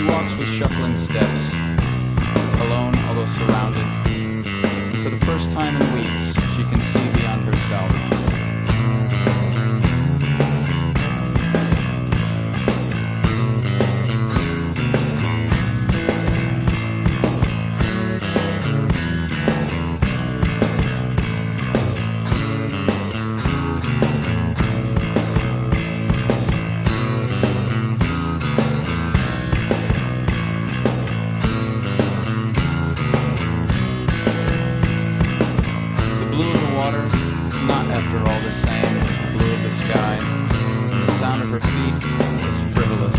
She walks with shuffling steps, alone although surrounded. For the first time in weeks, she can see beyond herself. Not after all the same as the blue of the sky, and the sound of her feet is frivolous.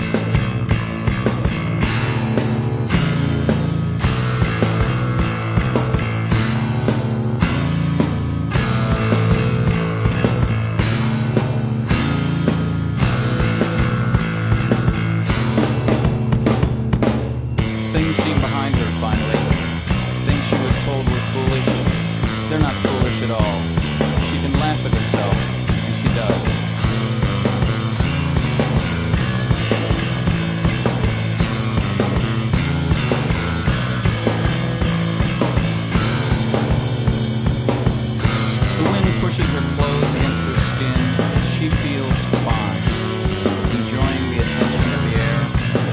Things seem behind her finally. Things she was told were foolish. They're not foolish at all. She can laugh at herself, and she does. The wind pushes her clothes against her skin, and she feels fine, enjoying the attention of the air.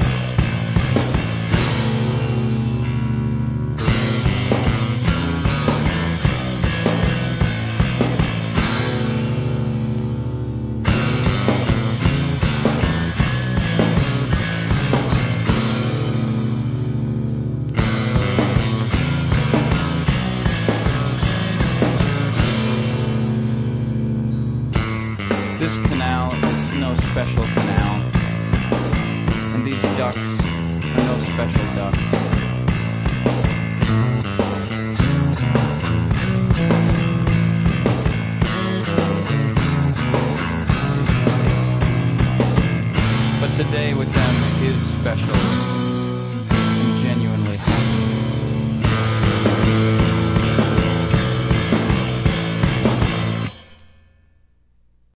This canal is no special canal, and these ducks are no special ducks. But today with them is special.